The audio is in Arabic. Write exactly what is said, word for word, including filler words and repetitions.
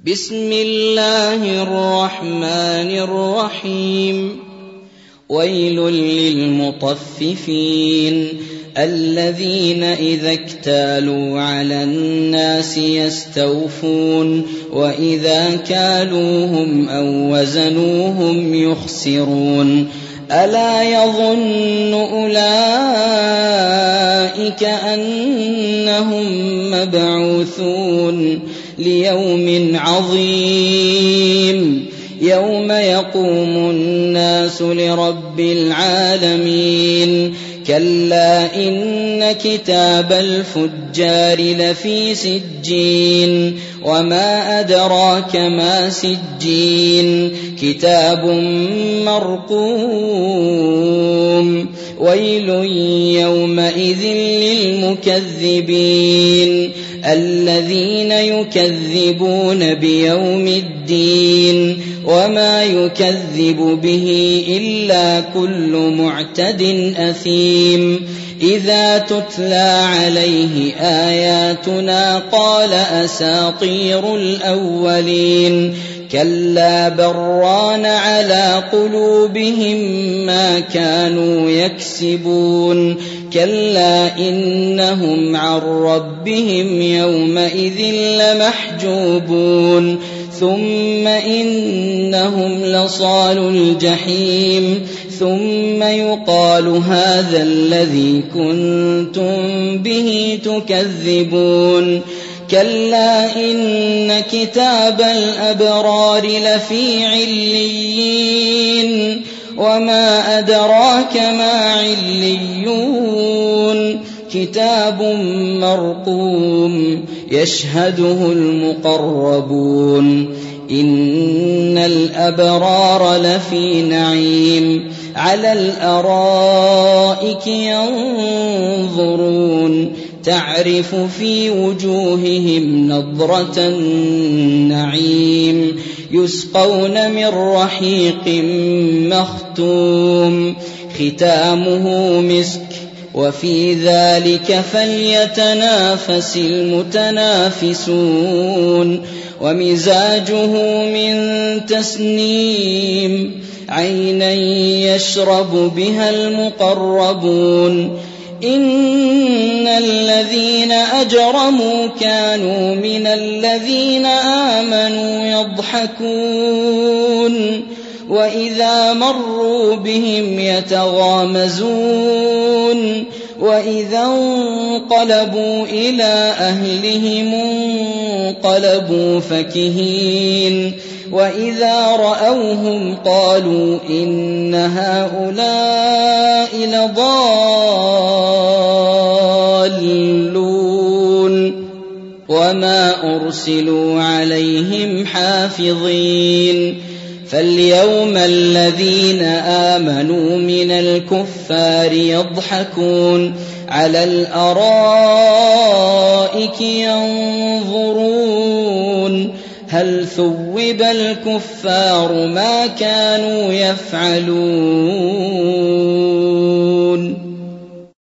بسم الله الرحمن الرحيم ويل للمطففين الذين إذا اكتالوا على الناس يستوفون وإذا كالوهم أو وزنوهم يخسرون ألا يظن أولئك أنهم مبعوثون ليوم عظيم يوم يقوم الناس لرب العالمين كلا إن كتاب الفجار لفي سجين وما أدراك ما سجين كتاب مرقوم ويل يومئذ للمكذبين الذين يكذبون بيوم الدين وما يكذب به إلا كل معتد أثيم إذا تتلى عليه آياتنا قال أساطير الأولين كلا بران على قلوبهم ما كانوا يكسبون كلا إنهم عن ربهم يومئذ لمحجوبون ثم إنهم لصالو الجحيم ثم يقال هذا الذي كنتم به تكذبون كلا إن كتاب الأبرار لفي عليين وما أدراك ما عليون كتاب مرقوم يشهده المقربون إن الأبرار لفي نعيم على الأرائك ينظرون تعرف في وجوههم نضرة النعيم يسقون من رحيق مختوم ختامه مسك وفي ذلك فليتنافس المتنافسون ومزاجه من تسنيم عينا يشرب بها المقربون إن الذين أجرموا كانوا من الذين آمنوا يضحكون وإذا مروا بهم يتغامزون وإذا انقلبوا إلى أهلهم انقلبوا فكهين وإذا رأوهم قالوا إن هؤلاء لضالون وما أرسلوا عليهم حافظين فاليوم الذين آمنوا من الكفار يضحكون على الأرائك ينظرون هل ثوب الكفار ما كانوا يفعلون